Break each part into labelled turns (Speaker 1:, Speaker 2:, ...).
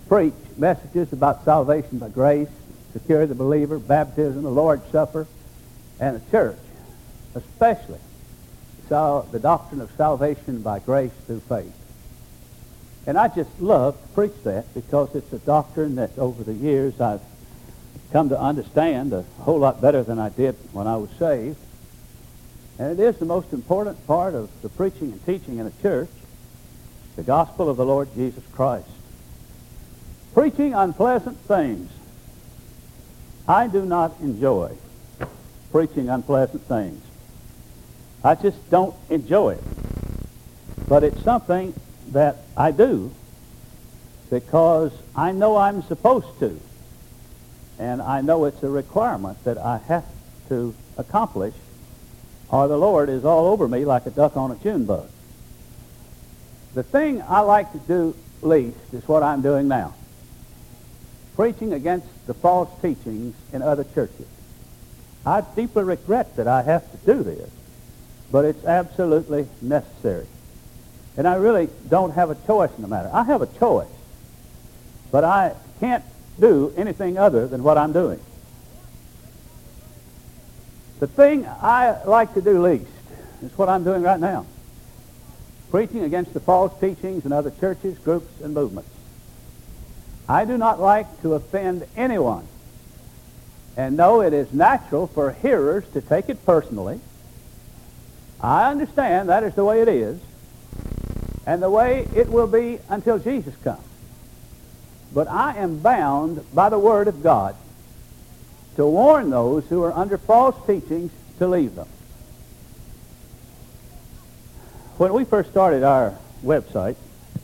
Speaker 1: preach messages about salvation by grace, secure the believer, baptism, the Lord's Supper, and the church, especially the doctrine of salvation by grace through faith. And I just love to preach that because it's a doctrine that over the years I've come to understand a whole lot better than I did when I was saved. And it is the most important part of the preaching and teaching in a church, the gospel of the Lord Jesus Christ. Preaching unpleasant things. I do not enjoy preaching unpleasant things. I just don't enjoy it. But it's something that I do because I know I'm supposed to. And I know it's a requirement that I have to accomplish, or the Lord is all over me like a duck on a June bug. The thing I like to do least is what I'm doing now. Preaching against the false teachings in other churches. I deeply regret that I have to do this, but it's absolutely necessary. And I really don't have a choice in the matter. I have a choice, but I can't do anything other than what I'm doing. The thing I like to do least is what I'm doing right now. Preaching against the false teachings in other churches, groups, and movements. I do not like to offend anyone. And no, it is natural for hearers to take it personally. I understand that is the way it is, and the way it will be until Jesus comes. But I am bound by the Word of God to warn those who are under false teachings to leave them. When we first started our website,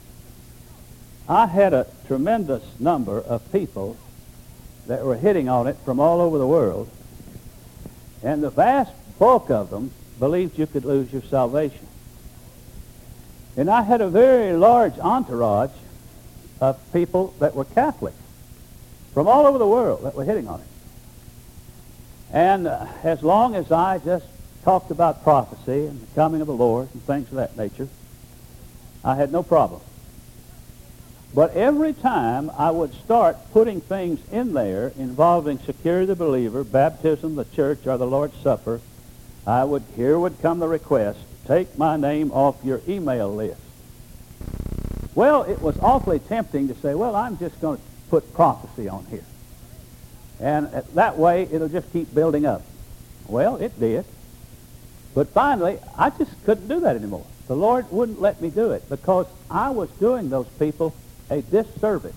Speaker 1: I had a tremendous number of people that were hitting on it from all over the world, and the vast bulk of them believed you could lose your salvation. And I had a very large entourage of people that were Catholic from all over the world that were hitting on it. And as long as I just talked about prophecy and the coming of the Lord and things of that nature, I had no problem. But every time I would start putting things in there involving secure the believer, baptism, the church, or the Lord's Supper, here would come the request, take my name off your email list. Well, it was awfully tempting to say, well, I'm just going to put prophecy on here. And that way, it'll just keep building up. Well, it did. But finally, I just couldn't do that anymore. The Lord wouldn't let me do it because I was doing those people a disservice.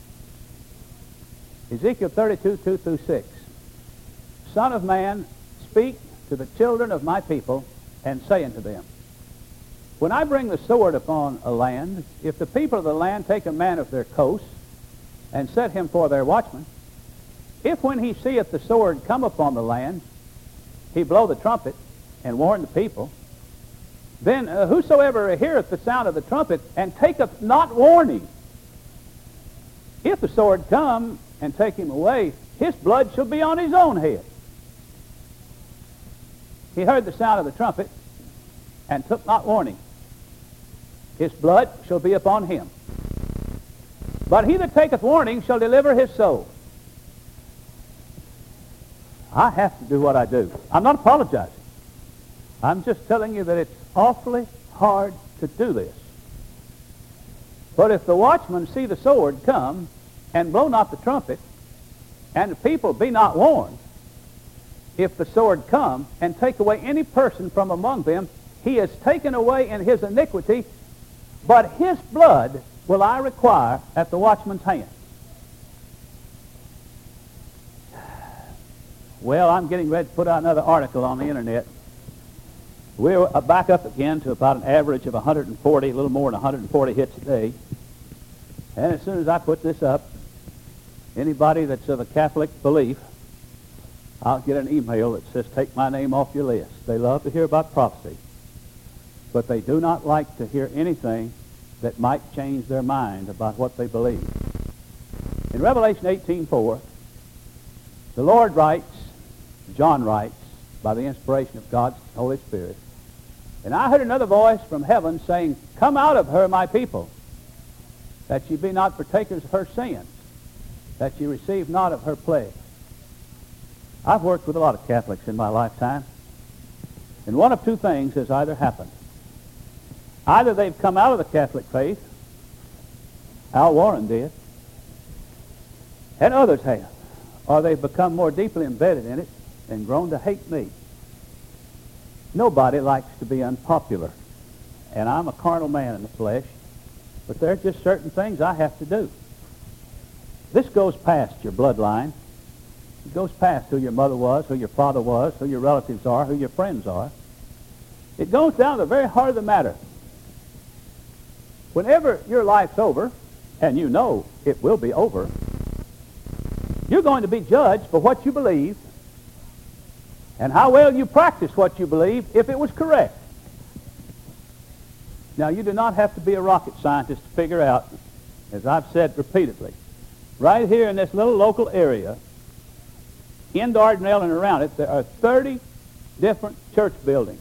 Speaker 1: Ezekiel 32, 2 through 6. Son of man, speak to the children of my people and say unto them, when I bring the sword upon a land, if the people of the land take a man of their coast and set him for their watchman, if when he seeth the sword come upon the land, he blow the trumpet and warn the people, then whosoever heareth the sound of the trumpet and taketh not warning, if the sword come and take him away, his blood shall be on his own head. He heard the sound of the trumpet and took not warning. His blood shall be upon him. But he that taketh warning shall deliver his soul. I have to do what I do. I'm not apologizing. I'm just telling you that it's awfully hard to do this. But if the watchman see the sword come and blow not the trumpet, and the people be not warned, if the sword come and take away any person from among them, he is taken away in his iniquity, but his blood will I require at the watchman's hand. Well, I'm getting ready to put out another article on the internet. We're back up again to about an average of 140, a little more than 140 hits a day. And as soon as I put this up, anybody that's of a Catholic belief, I'll get an email that says, take my name off your list. They love to hear about prophecy, but they do not like to hear anything that might change their mind about what they believe. In Revelation 18:4, the Lord writes, John writes, by the inspiration of God's Holy Spirit, and I heard another voice from heaven saying, come out of her, my people, that ye be not partakers of her sins, that ye receive not of her plague. I've worked with a lot of Catholics in my lifetime, and one of two things has either happened. Either they've come out of the Catholic faith, Al Warren did, and others have, or they've become more deeply embedded in it and grown to hate me. Nobody likes to be unpopular, and I'm a carnal man in the flesh, but there are just certain things I have to do. This goes past your bloodline. It goes past who your mother was, who your father was, who your relatives are, who your friends are. It goes down to the very heart of the matter. Whenever your life's over, and you know it will be over, you're going to be judged for what you believe and how well you practice what you believe if it was correct. Now, you do not have to be a rocket scientist to figure out, as I've said repeatedly, right here in this little local area, in Dardanelle and around it, there are 30 different church buildings.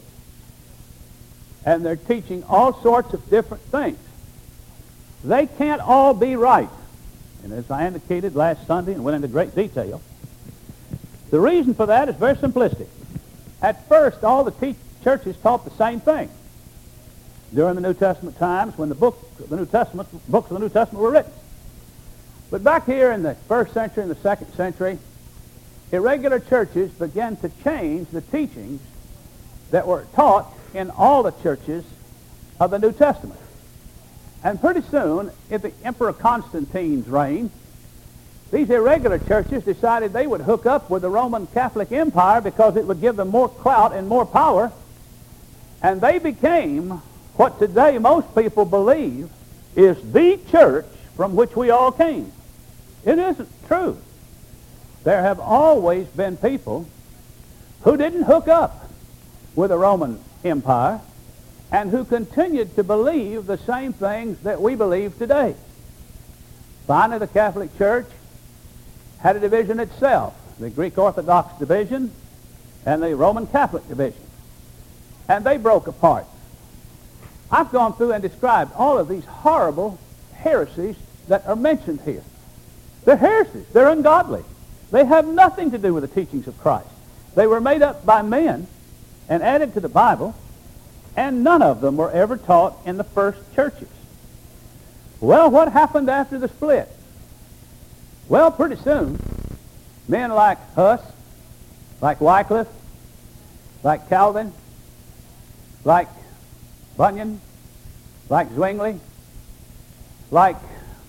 Speaker 1: And they're teaching all sorts of different things. They can't all be right. And as I indicated last Sunday and went into great detail, the reason for that is very simplistic. At first, all the churches taught the same thing. During the New Testament times, when books of the New Testament were written. But back here in the first century and the second century, irregular churches began to change the teachings that were taught in all the churches of the New Testament. And pretty soon, in the Emperor Constantine's reign, these irregular churches decided they would hook up with the Roman Catholic Empire because it would give them more clout and more power. And they became what today most people believe is the church from which we all came. It isn't true. There have always been people who didn't hook up with the Roman Empire and who continued to believe the same things that we believe today. Finally, the Catholic Church had a division itself, the Greek Orthodox division and the Roman Catholic division. And they broke apart. I've gone through and described all of these horrible heresies that are mentioned here. They're heresies. They're ungodly. They have nothing to do with the teachings of Christ. They were made up by men and added to the Bible, and none of them were ever taught in the first churches. Well, what happened after the split? Well, pretty soon, men like Huss, like Wycliffe, like Calvin, like Bunyan, like Zwingli, like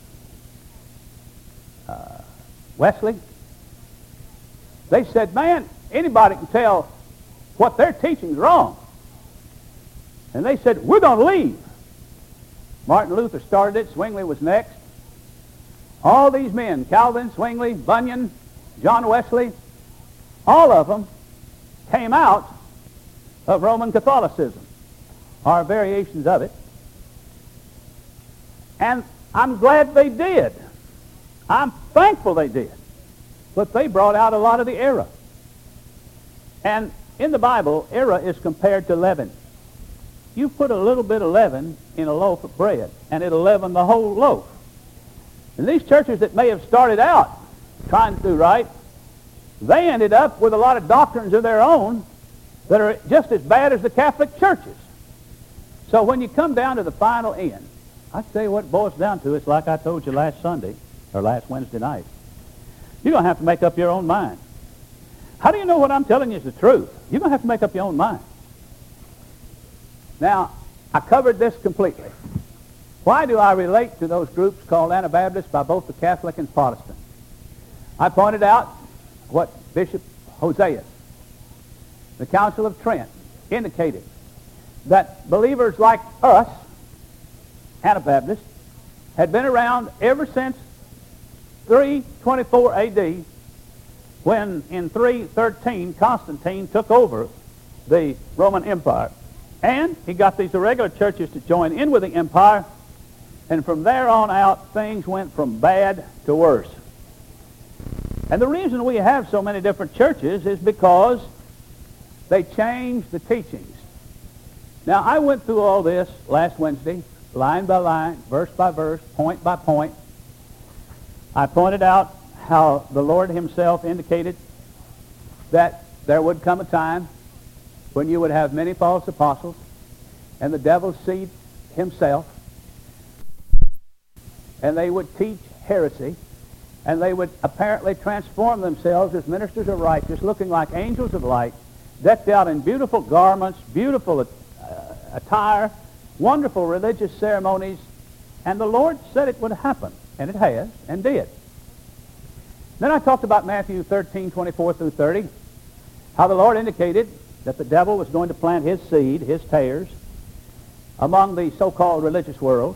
Speaker 1: Wesley, they said, man, anybody can tell what they're teaching is wrong. And they said, we're going to leave. Martin Luther started it. Zwingli was next. All these men, Calvin, Zwingli, Bunyan, John Wesley, all of them came out of Roman Catholicism, or variations of it. And I'm glad they did. I'm thankful they did. But they brought out a lot of the error. And in the Bible, error is compared to leaven. You put a little bit of leaven in a loaf of bread, and it'll leaven the whole loaf. And these churches that may have started out trying to do right, they ended up with a lot of doctrines of their own that are just as bad as the Catholic churches. So when you come down to the final end, I tell you what it boils down to. It's like I told you last Sunday, or last Wednesday night. You're going to have to make up your own mind. How do you know what I'm telling you is the truth? You're going to have to make up your own mind. Now, I covered this completely. Why do I relate to those groups called Anabaptists by both the Catholic and Protestant? I pointed out what Bishop Hosea, the Council of Trent, indicated, that believers like us, Anabaptists, had been around ever since 324 A.D., when in 313 Constantine took over the Roman Empire. And he got these irregular churches to join in with the empire, and from there on out, things went from bad to worse. And the reason we have so many different churches is because they changed the teachings. Now, I went through all this last Wednesday line by line, verse by verse, point by point. I pointed out how the Lord himself indicated that there would come a time when you would have many false apostles and the devil's seed himself, and they would teach heresy, and they would apparently transform themselves as ministers of righteousness, looking like angels of light, decked out in beautiful garments, beautiful attire, wonderful religious ceremonies, and the Lord said it would happen, and it has, and did. Then I talked about Matthew 13, 24 through 30, how the Lord indicated that the devil was going to plant his seed, his tares, among the so-called religious world,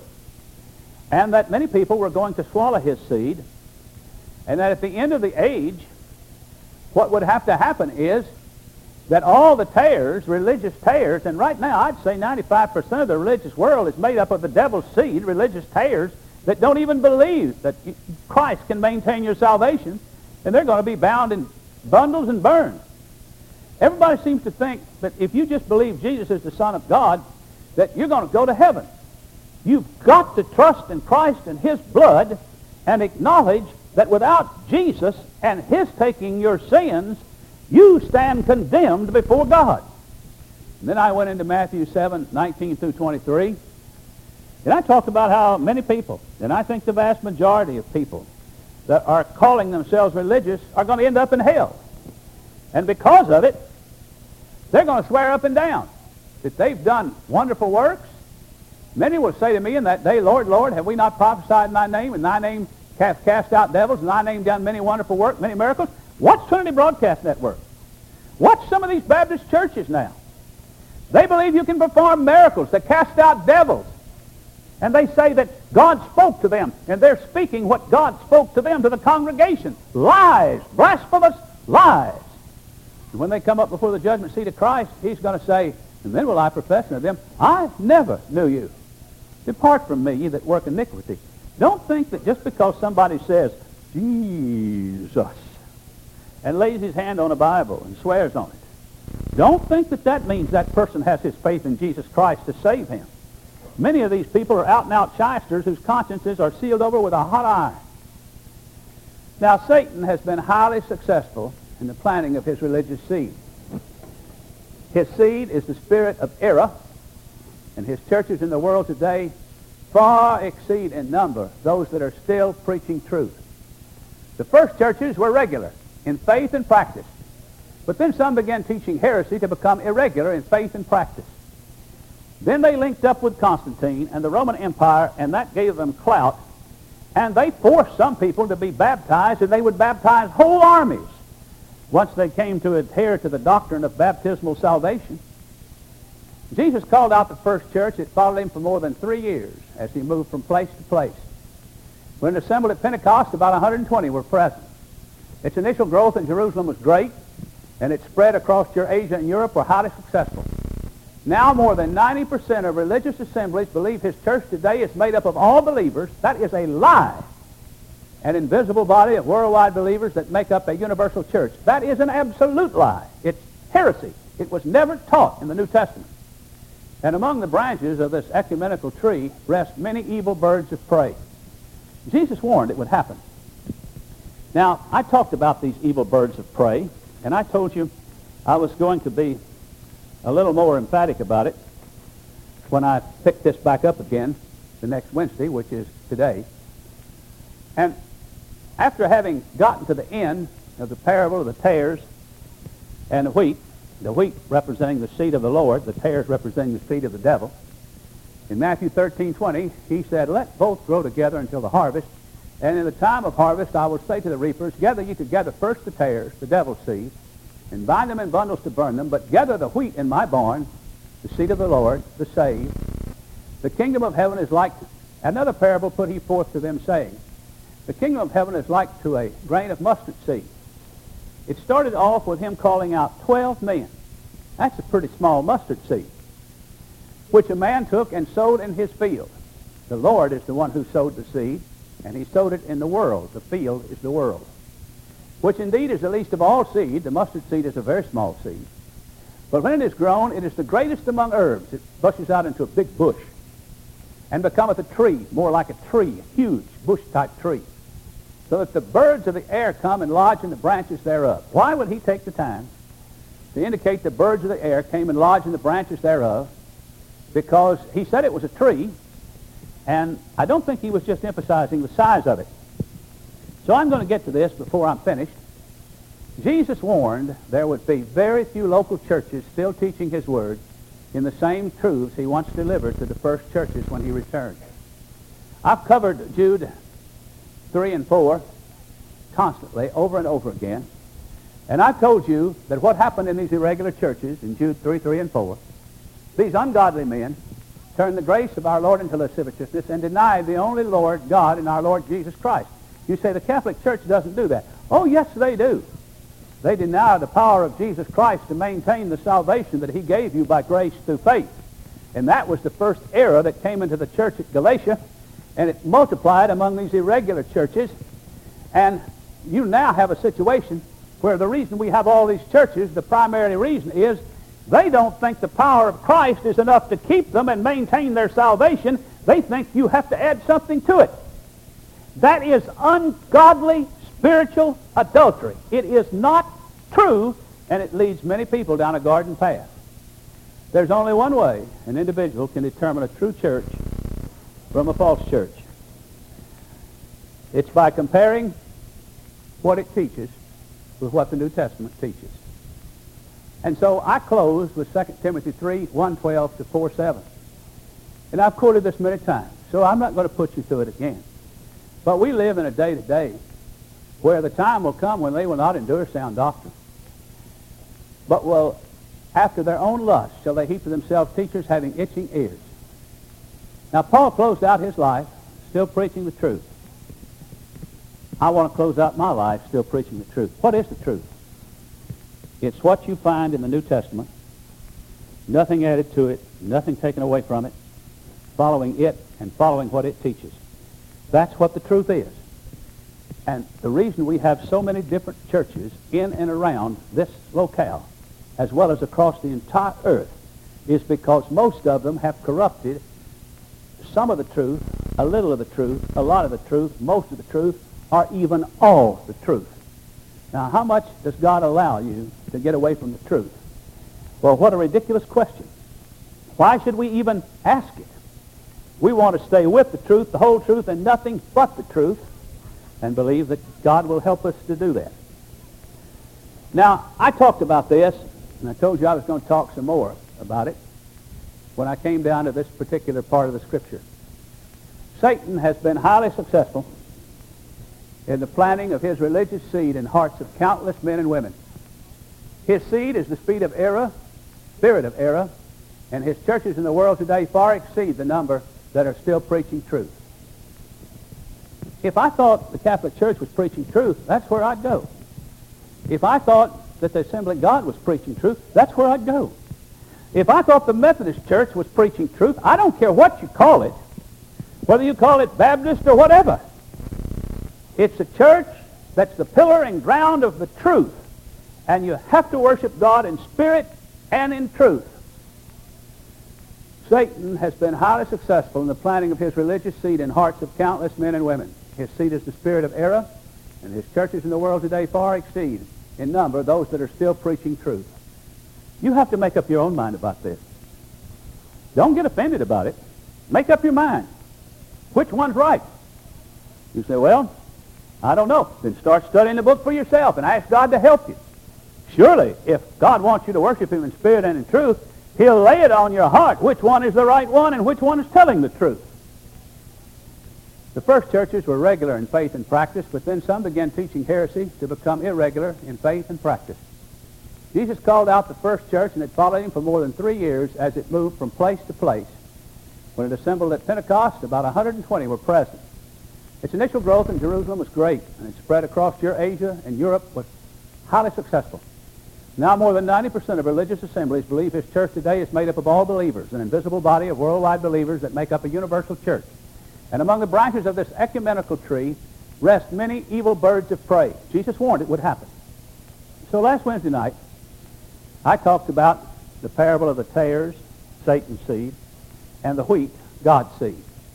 Speaker 1: and that many people were going to swallow his seed, and that at the end of the age, what would have to happen is that all the tares, religious tares, and right now I'd say 95% of the religious world is made up of the devil's seed, religious tares, that don't even believe that Christ can maintain your salvation, and they're going to be bound in bundles and burned. Everybody seems to think that if you just believe Jesus is the Son of God, that you're going to go to heaven. You've got to trust in Christ and his blood and acknowledge that without Jesus and his taking your sins, you stand condemned before God. And then I went into Matthew 7, 19 through 23, and I talked about how many people, and I think the vast majority of people that are calling themselves religious are going to end up in hell. And because of it, they're going to swear up and down that they've done wonderful works. Many will say to me in that day, Lord, Lord, have we not prophesied in thy name, and thy name cast out devils, and thy name done many wonderful works, many miracles? Watch Trinity Broadcast Network. Watch some of these Baptist churches now. They believe you can perform miracles that cast out devils. And they say that God spoke to them, and they're speaking what God spoke to them, to the congregation. Lies, blasphemous lies. And when they come up before the judgment seat of Christ, he's going to say, and then will I profess unto them, I never knew you. Depart from me, ye that work iniquity. Don't think that just because somebody says, Jesus, and lays his hand on a Bible and swears on it, don't think that that means that person has his faith in Jesus Christ to save him. Many of these people are out-and-out shysters whose consciences are sealed over with a hot iron. Now, Satan has been highly successful in the planting of his religious seed. His seed is the spirit of error, and his churches in the world today far exceed in number those that are still preaching truth. The first churches were regular in faith and practice, but then some began teaching heresy to become irregular in faith and practice. Then they linked up with Constantine and the Roman Empire, and that gave them clout, and they forced some people to be baptized, and they would baptize whole armies once they came to adhere to the doctrine of baptismal salvation. Jesus called out the first church. It followed him for more than 3 years as he moved from place to place. When assembled at Pentecost, about 120 were present. Its initial growth in Jerusalem was great, and its spread across Eurasia and Europe were highly successful. Now more than 90% of religious assemblies believe his church today is made up of all believers. That is a lie. An invisible body of worldwide believers that make up a universal church. That is an absolute lie. It's heresy. It was never taught in the New Testament. And among the branches of this ecumenical tree rest many evil birds of prey. Jesus warned it would happen. Now, I talked about these evil birds of prey, and I told you I was going to be a little more emphatic about it when I pick this back up again the next Wednesday, which is today. And after having gotten to the end of the parable of the tares and the wheat representing the seed of the Lord, the tares representing the seed of the devil, in Matthew 13:20, he said, let both grow together until the harvest, and in the time of harvest I will say to the reapers, gather ye together first the tares, the devil's seed, and bind them in bundles to burn them, but gather the wheat in my barn, the seed of the Lord, the saved. The kingdom of heaven is like, another parable put he forth to them, saying, the kingdom of heaven is like to a grain of mustard seed. It started off with him calling out 12 men. That's a pretty small mustard seed, which a man took and sowed in his field. The Lord is the one who sowed the seed, and he sowed it in the world. The field is the world, which indeed is the least of all seed. The mustard seed is a very small seed. But when it is grown, it is the greatest among herbs. It bushes out into a big bush. and becometh a tree, more like a tree, a huge bush-type tree, so that the birds of the air come and lodge in the branches thereof. Why would he take the time to indicate the birds of the air came and lodged in the branches thereof? Because he said it was a tree, and I don't think he was just emphasizing the size of it. So I'm going to get to this before I'm finished. Jesus warned there would be very few local churches still teaching his word in the same truths he once delivered to the first churches when he returned. I've covered Jude 3 and 4 constantly, over and over again. And I've told you that what happened in these irregular churches in Jude 3 and 4, these ungodly men turned the grace of our Lord into lasciviousness and denied the only Lord God and our Lord Jesus Christ. You say the Catholic Church doesn't do that. Oh, yes, they do. They deny the power of Jesus Christ to maintain the salvation that he gave you by grace through faith. And that was the first error that came into the church at Galatia, and it multiplied among these irregular churches. And you now have a situation where the reason we have all these churches, the primary reason is they don't think the power of Christ is enough to keep them and maintain their salvation. They think you have to add something to it. That is ungodly spiritual adultery. It is not true, and it leads many people down a garden path. There's only one way an individual can determine a true church from a false church. It's by comparing what it teaches with what the New Testament teaches. And so I close with 2 Timothy 3, 1:12 to 4:7. And I've quoted this many times, so I'm not going to put you through it again. But we live in a day-to-day where the time will come when they will not endure sound doctrine, but will, after their own lust, shall they heap to themselves teachers having itching ears. Now, Paul closed out his life still preaching the truth. I want to close out my life still preaching the truth. What is the truth? It's what you find in the New Testament, nothing added to it, nothing taken away from it, following it and following what it teaches. That's what the truth is. And the reason we have so many different churches in and around this locale, as well as across the entire earth, is because most of them have corrupted some of the truth, a little of the truth, a lot of the truth, most of the truth, or even all the truth. Now, how much does God allow you to get away from the truth? Well, what a ridiculous question. Why should we even ask it? We want to stay with the truth, the whole truth, and nothing but the truth, and believe that God will help us to do that. Now, I talked about this, and I told you I was going to talk some more about it when I came down to this particular part of the Scripture. Satan has been highly successful in the planting of his religious seed in hearts of countless men and women. His seed is the spirit of error, and his churches in the world today far exceed the number that are still preaching truth. If I thought the Catholic Church was preaching truth, that's where I'd go. If I thought that the Assembly of God was preaching truth, that's where I'd go. If I thought the Methodist Church was preaching truth, I don't care what you call it, whether you call it Baptist or whatever. It's a church that's the pillar and ground of the truth, and you have to worship God in spirit and in truth. Satan has been highly successful in the planting of his religious seed in hearts of countless men and women. His seed is the spirit of error, and his churches in the world today far exceed in number those that are still preaching truth. You have to make up your own mind about this. Don't get offended about it. Make up your mind. Which one's right? You say, well, I don't know. Then start studying the book for yourself and ask God to help you. Surely, if God wants you to worship him in spirit and in truth, he'll lay it on your heart which one is the right one and which one is telling the truth. The first churches were regular in faith and practice, but then some began teaching heresy to become irregular in faith and practice. Jesus called out the first church, and it followed him for more than 3 years as it moved from place to place. When it assembled at Pentecost, about 120 were present. Its initial growth in Jerusalem was great, and it spread across Asia and Europe was highly successful. Now more than 90% of religious assemblies believe his church today is made up of all believers, an invisible body of worldwide believers that make up a universal church. And among the branches of this ecumenical tree rest many evil birds of prey. Jesus warned it would happen. So last Wednesday night, I talked about the parable of the tares, Satan's seed, and the wheat, God's seed.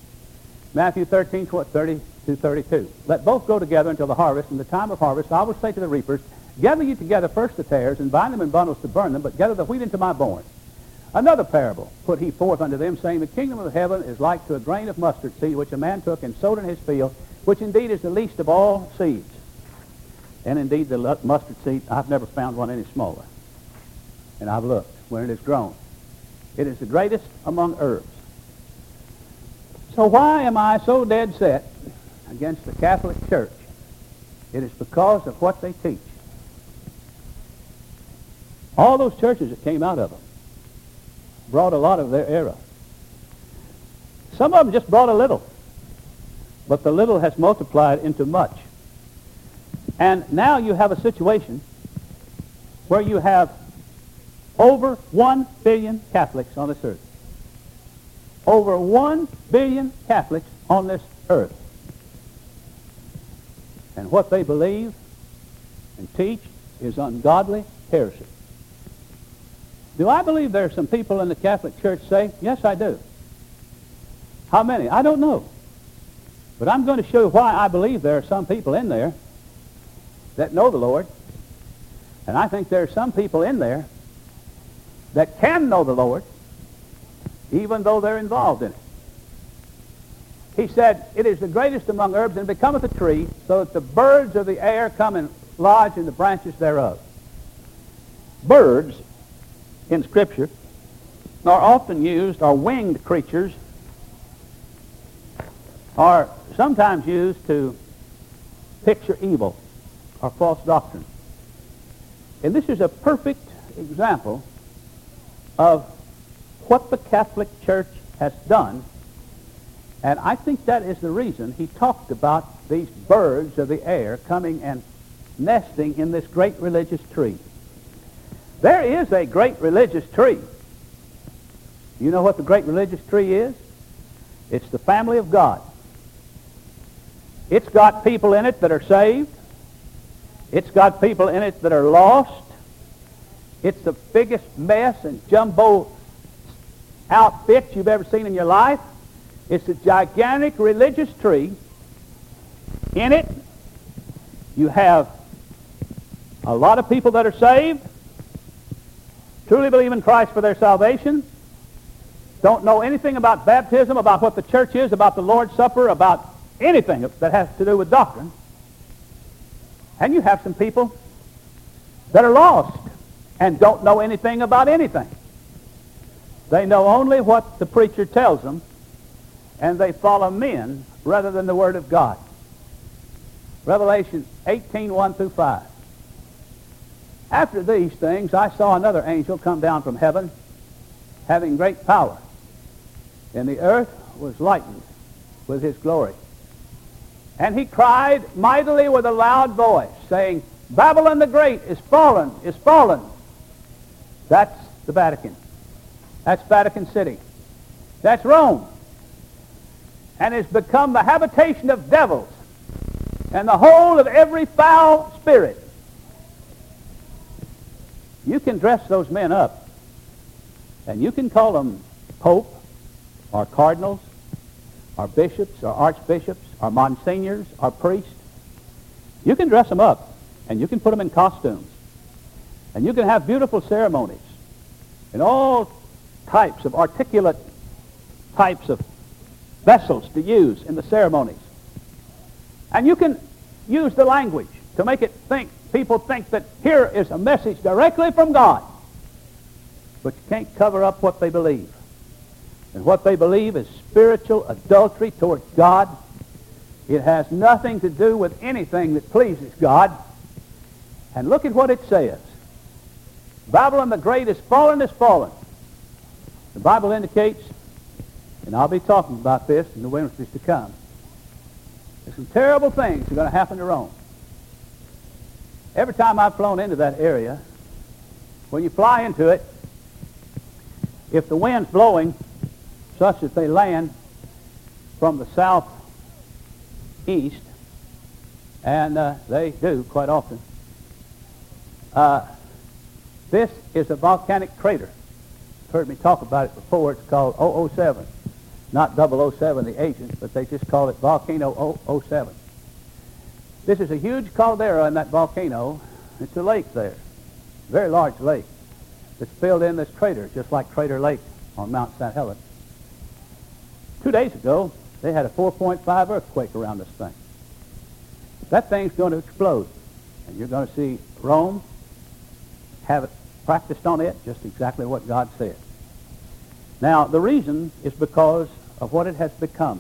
Speaker 1: Matthew 13:30-32. Let both go together until the harvest. In the time of harvest, I will say to the reapers, gather you together first the tares, and bind them in bundles to burn them, but gather the wheat into my barn. Another parable put he forth unto them, saying, the kingdom of heaven is like to a grain of mustard seed, which a man took and sowed in his field, which indeed is the least of all seeds. And indeed the mustard seed, I've never found one any smaller. And I've looked when it is grown. It is the greatest among herbs. So why am I so dead set against the Catholic Church? It is because of what they teach. All those churches that came out of them brought a lot of their era. Some of them just brought a little, but the little has multiplied into much. And now you have a situation where you have over 1 billion Catholics on this earth. Over 1 billion Catholics on this earth. And what they believe and teach is ungodly heresy. Do I believe there are some people in the Catholic Church say, yes, I do. How many? I don't know. But I'm going to show you why I believe there are some people in there that know the Lord. And I think there are some people in there that can know the Lord, even though they're involved in it. He said, it is the greatest among herbs, and becometh a tree, so that the birds of the air come and lodge in the branches thereof. Birds in Scripture are often used, or winged creatures, are sometimes used to picture evil or false doctrine. And this is a perfect example of what the Catholic Church has done, and I think that is the reason he talked about these birds of the air coming and nesting in this great religious tree. There is a great religious tree. You know what the great religious tree is? It's the family of God. It's got people in it that are saved. It's got people in it that are lost. It's the biggest mess and jumbo outfit you've ever seen in your life. It's a gigantic religious tree. In it, you have a lot of people that are saved, truly believe in Christ for their salvation, don't know anything about baptism, about what the church is, about the Lord's Supper, about anything that has to do with doctrine. And you have some people that are lost and don't know anything about anything. They know only what the preacher tells them, and they follow men rather than the Word of God. Revelation 18:1-5. After these things, I saw another angel come down from heaven, having great power, and the earth was lightened with his glory. And he cried mightily with a loud voice, saying, Babylon the Great is fallen, is fallen. That's the Vatican. That's Vatican City. That's Rome. And has become the habitation of devils and the hold of every foul spirit. You can dress those men up, and you can call them pope or cardinals or bishops or archbishops or monsignors or priests. You can dress them up, and you can put them in costumes, and you can have beautiful ceremonies and all types of articulate types of vessels to use in the ceremonies. And you can use the language to make it people think that here is a message directly from God. But you can't cover up what they believe. And what they believe is spiritual adultery towards God. It has nothing to do with anything that pleases God. And look at what it says. Babylon the Great is fallen, is fallen. The Bible indicates, and I'll be talking about this in the Wednesdays to come, there's some terrible things that are going to happen to Rome. Every time I've flown into that area, when you fly into it, if the wind's blowing such that they land from the southeast, and they do quite often, this is a volcanic crater. You've heard me talk about it before. It's called 007. Not 007, the agent, but they just call it Volcano 07. This is a huge caldera in that volcano. It's a lake there, very large lake, that's filled in this crater, just like Crater Lake on Mount St. Helens. 2 days ago, they had a 4.5 earthquake around this thing. That thing's going to explode, and you're going to see Rome have it practiced on it, just exactly what God said. Now, the reason is because of what it has become.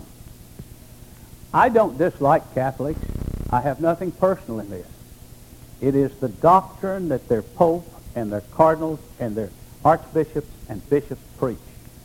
Speaker 1: I don't dislike Catholics. I have nothing personal in this. It is the doctrine that their pope and their cardinals and their archbishops and bishops preach.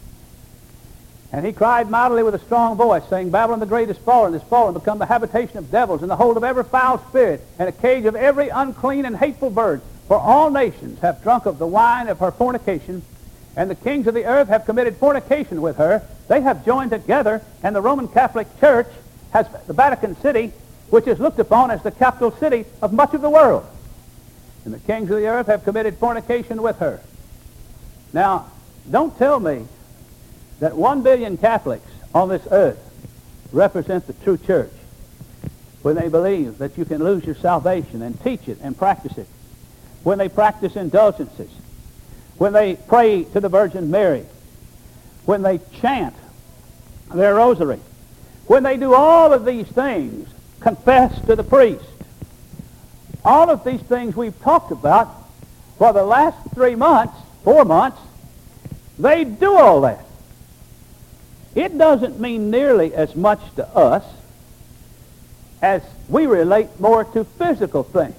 Speaker 1: And he cried mightily with a strong voice, saying, Babylon the great is fallen, become the habitation of devils, and the hold of every foul spirit, and a cage of every unclean and hateful bird. For all nations have drunk of the wine of her fornication, and the kings of the earth have committed fornication with her. They have joined together, and the Roman Catholic Church has the Vatican City, which is looked upon as the capital city of much of the world. And the kings of the earth have committed fornication with her. Now, don't tell me that 1 billion Catholics on this earth represent the true church when they believe that you can lose your salvation and teach it and practice it, when they practice indulgences, when they pray to the Virgin Mary, when they chant their rosary, when they do all of these things, confess to the priest. All of these things we've talked about for the last 4 months, they do all that. It doesn't mean nearly as much to us as we relate more to physical things.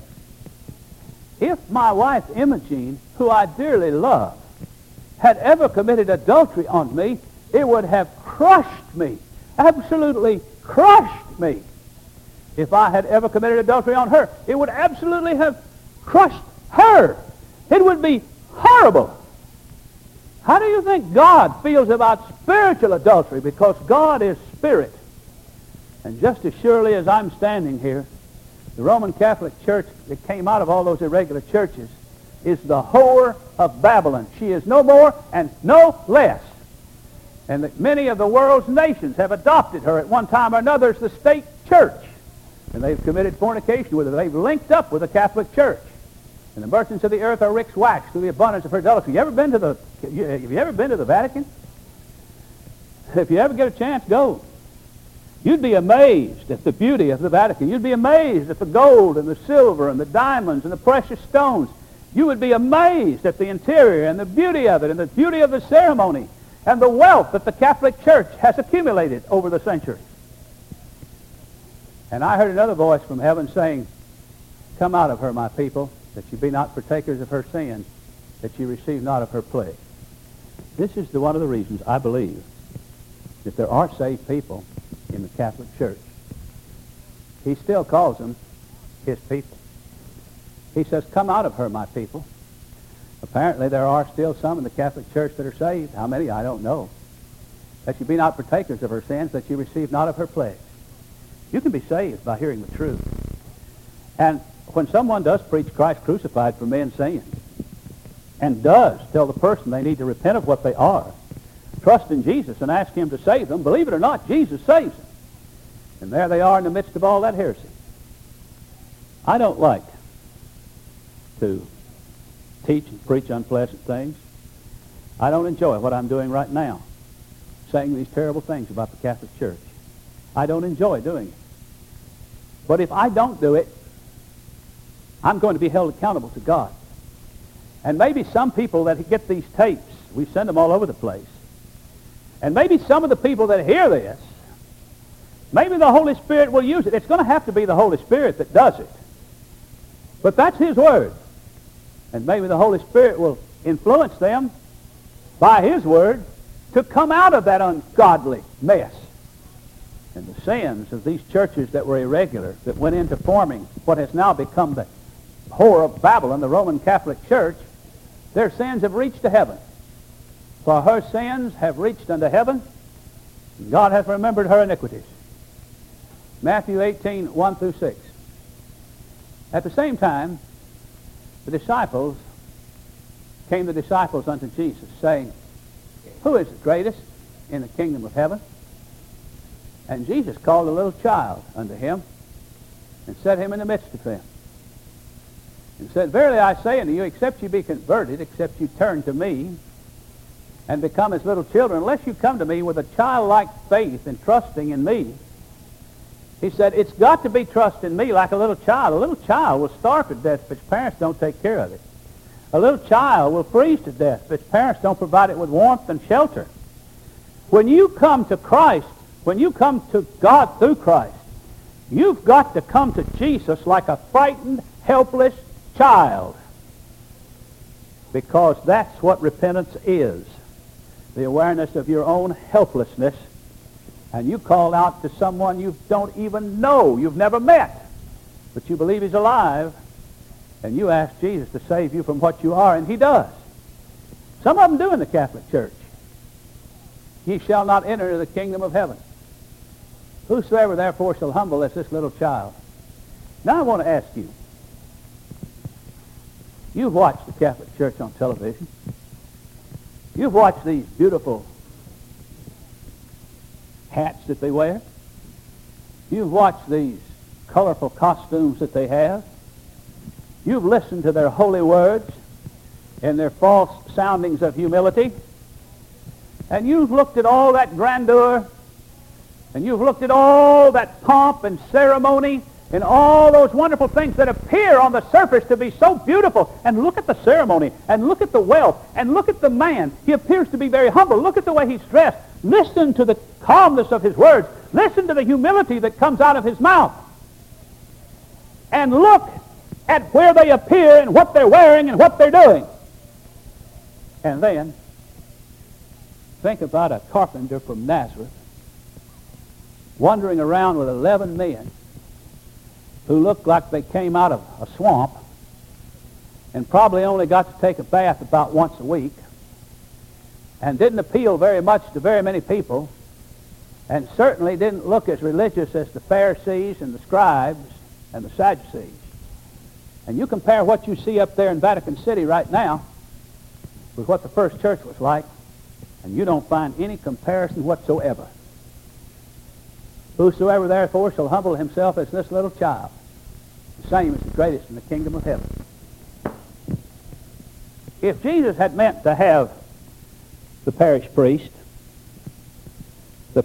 Speaker 1: If my wife Imogene, who I dearly love, had ever committed adultery on me, it would have crushed me, absolutely crushed me. If I had ever committed adultery on her, it would absolutely have crushed her. It would be horrible. How do you think God feels about spiritual adultery? Because God is spirit. And just as surely as I'm standing here, the Roman Catholic Church that came out of all those irregular churches is the whore of Babylon. She is no more and no less. And that many of the world's nations have adopted her at one time or another as the state church. And they've committed fornication with her. They've linked up with the Catholic Church. And the merchants of the earth are rich wax through the abundance of her delicacy. Have you ever been to the Vatican? If you ever get a chance, go. You'd be amazed at the beauty of the Vatican. You'd be amazed at the gold and the silver and the diamonds and the precious stones. You would be amazed at the interior and the beauty of it and the beauty of the ceremony and the wealth that the Catholic Church has accumulated over the centuries. And I heard another voice from heaven saying, Come out of her, my people, that you be not partakers of her sins, that you receive not of her plague. This is one of the reasons I believe that there are saved people in the Catholic Church. He still calls them his people. He says, Come out of her, my people. Apparently there are still some in the Catholic Church that are saved. How many, I don't know. That you be not partakers of her sins, that you receive not of her plagues. You can be saved by hearing the truth. And when someone does preach Christ crucified for men's sins, and does tell the person they need to repent of what they are, trust in Jesus and ask him to save them, believe it or not, Jesus saves them. And there they are in the midst of all that heresy. I don't like to teach and preach unpleasant things. I don't enjoy what I'm doing right now, saying these terrible things about the Catholic Church. I don't enjoy doing it. But if I don't do it, I'm going to be held accountable to God. And maybe some people that get these tapes, we send them all over the place, and maybe some of the people that hear this, maybe the Holy Spirit will use it. It's going to have to be the Holy Spirit that does it. But that's his word. And maybe the Holy Spirit will influence them by his word to come out of that ungodly mess. And the sins of these churches that were irregular, that went into forming what has now become the whore of Babylon, the Roman Catholic Church, their sins have reached to heaven. For her sins have reached unto heaven, and God hath remembered her iniquities. Matthew 18, 1 through 6. At the same time, the disciples unto Jesus, saying, Who is the greatest in the kingdom of heaven? And Jesus called a little child unto him and set him in the midst of them. And said, Verily I say unto you, except you be converted, except you turn to me and become as little children, unless you come to me with a childlike faith and trusting in me. He said, it's got to be trust in me like a little child. A little child will starve to death if its parents don't take care of it. A little child will freeze to death if its parents don't provide it with warmth and shelter. When you come to Christ, when you come to God through Christ, you've got to come to Jesus like a frightened, helpless child. Because that's what repentance is. The awareness of your own helplessness. And you call out to someone you don't even know, you've never met, but you believe he's alive, and you ask Jesus to save you from what you are, and he does. Some of them do in the Catholic Church. Ye shall not enter into the kingdom of heaven. Whosoever therefore shall humble as this little child. Now I want to ask you, you've watched the Catholic Church on television. You've watched these beautiful hats that they wear. You've watched these colorful costumes that they have. You've listened to their holy words and their false soundings of humility. And you've looked at all that grandeur, and you've looked at all that pomp and ceremony and all those wonderful things that appear on the surface to be so beautiful. And look at the ceremony, and look at the wealth, and look at the man. He appears to be very humble. Look at the way he's dressed. Listen to the calmness of his words. Listen to the humility that comes out of his mouth. And look at where they appear and what they're wearing and what they're doing. And then think about a carpenter from Nazareth wandering around with 11 men who looked like they came out of a swamp and probably only got to take a bath about once a week and didn't appeal very much to very many people and certainly didn't look as religious as the Pharisees and the scribes and the Sadducees. And you compare what you see up there in Vatican City right now with what the first church was like, and you don't find any comparison whatsoever. Whosoever therefore shall humble himself as this little child, the same is the greatest in the kingdom of heaven. If Jesus had meant to have the parish priest, the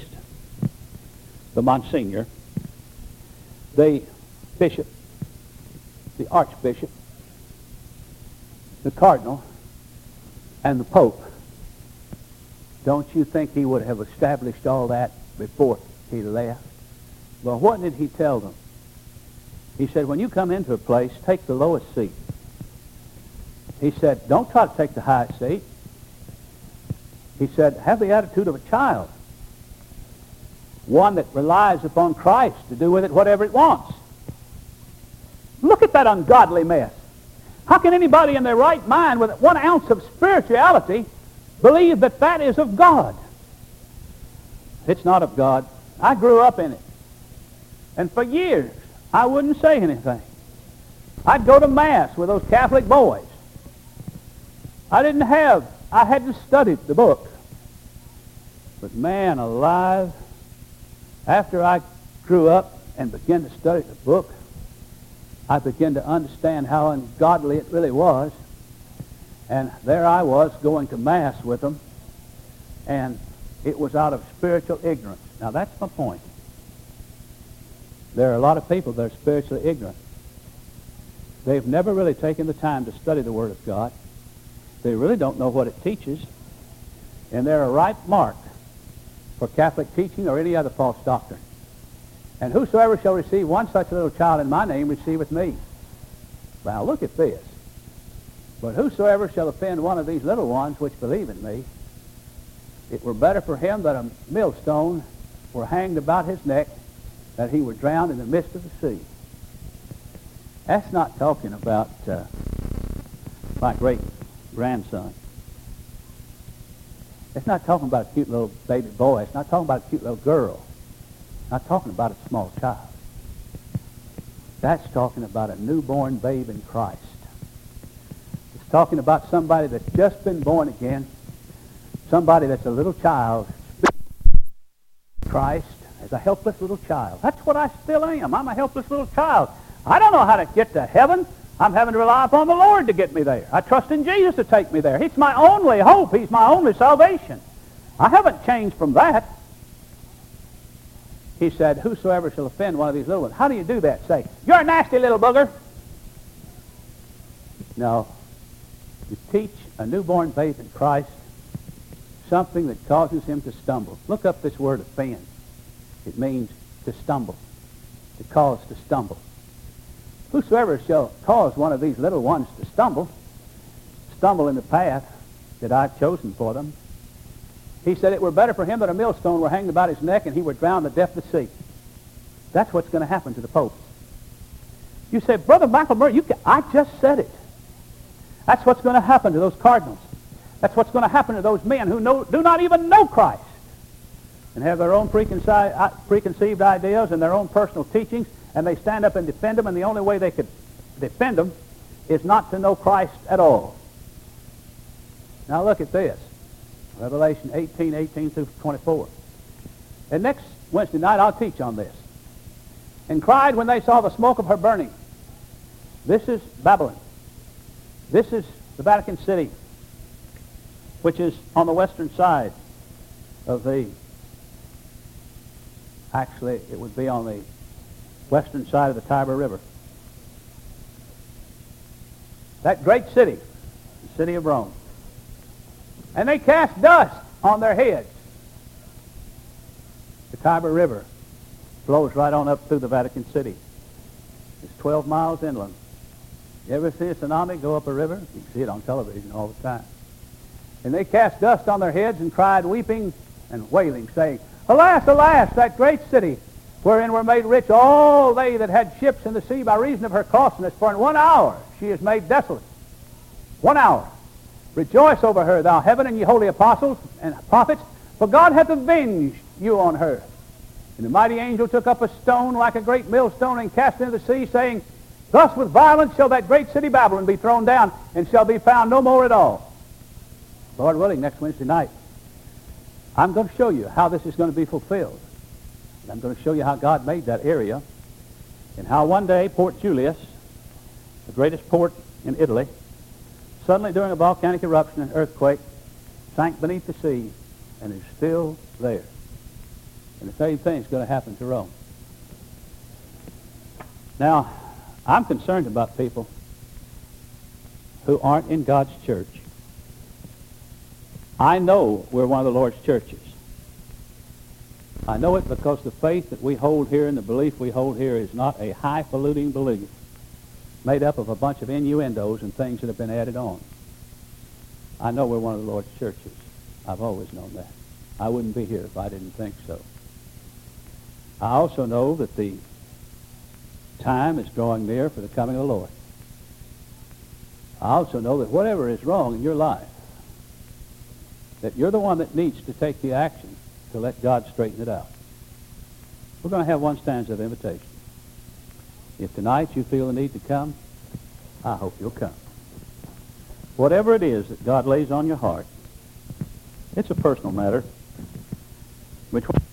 Speaker 1: Monsignor, the bishop, the archbishop, the cardinal, and the pope, don't you think he would have established all that before he left? Well, what did he tell them? He said, when you come into a place, take the lowest seat. He said, don't try to take the highest seat. He said, have the attitude of a child, one that relies upon Christ to do with it whatever it wants. Look at that ungodly mess. How can anybody in their right mind with 1 ounce of spirituality believe that that is of God? It's not of God. I grew up in it. And for years, I wouldn't say anything. I'd go to Mass with those Catholic boys. I had to study the book. But man alive, after I grew up and began to study the book, I began to understand how ungodly it really was. And there I was going to Mass with them, and it was out of spiritual ignorance. Now that's my point. There are a lot of people that are spiritually ignorant. They've never really taken the time to study the Word of God. They really don't know what it teaches, and they're a ripe mark for Catholic teaching or any other false doctrine. And whosoever shall receive one such little child in my name receiveth me. Now look at this. But whosoever shall offend one of these little ones which believe in me, it were better for him that a millstone were hanged about his neck, that he were drowned in the midst of the sea. That's not talking about my great-grandson. It's not talking about a cute little baby boy. It's not talking about a cute little girl. It's not talking about a small child. That's talking about a newborn babe in Christ. It's talking about somebody that's just been born again, somebody that's a little child, Christ, a helpless little child. That's what I still am. I'm a helpless little child. I don't know how to get to heaven. I'm having to rely upon the Lord to get me there. I trust in Jesus to take me there. He's my only hope. He's my only salvation. I haven't changed from that. He said, whosoever shall offend one of these little ones. How do you do that? Say, you're a nasty little booger. No. You teach a newborn babe in Christ something that causes him to stumble. Look up this word offend. It means to stumble, to cause to stumble. Whosoever shall cause one of these little ones to stumble in the path that I've chosen for them, he said it were better for him that a millstone were hanged about his neck and he were drowned in the depth of the sea. That's what's going to happen to the Pope. You say, Brother Michael Murray, I just said it. That's what's going to happen to those cardinals. That's what's going to happen to those men who do not even know Christ and have their own preconceived ideas and their own personal teachings, and they stand up and defend them, and the only way they could defend them is not to know Christ at all. Now look at this. Revelation 18 through 24. And next Wednesday night I'll teach on this. And cried when they saw the smoke of her burning. This is Babylon. This is the Vatican City, which is on the western side of the, actually it would be on the western side of the Tiber River. That great city, the city of Rome. And they cast dust on their heads. The Tiber River flows right on up through the Vatican City. It's 12 miles inland. You ever see a tsunami go up a river? You can see it on television all the time. And they cast dust on their heads and cried, weeping and wailing, saying, Alas, alas, that great city, wherein were made rich all they that had ships in the sea by reason of her costliness, for in 1 hour she is made desolate. 1 hour. Rejoice over her, thou heaven, and ye holy apostles and prophets, for God hath avenged you on her. And the mighty angel took up a stone like a great millstone and cast it into the sea, saying, Thus with violence shall that great city Babylon be thrown down, and shall be found no more at all. Lord willing, next Wednesday night, I'm going to show you how this is going to be fulfilled. And I'm going to show you how God made that area, and how one day Port Julius, the greatest port in Italy, suddenly during a volcanic eruption and earthquake, sank beneath the sea and is still there. And the same thing is going to happen to Rome. Now, I'm concerned about people who aren't in God's church. I know we're one of the Lord's churches. I know it because the faith that we hold here and the belief we hold here is not a highfalutin belief made up of a bunch of innuendos and things that have been added on. I know we're one of the Lord's churches. I've always known that. I wouldn't be here if I didn't think so. I also know that the time is drawing near for the coming of the Lord. I also know that whatever is wrong in your life, that you're the one that needs to take the action to let God straighten it out. We're going to have one stanza of invitation. If tonight you feel the need to come, I hope you'll come. Whatever it is that God lays on your heart, it's a personal matter. Which one?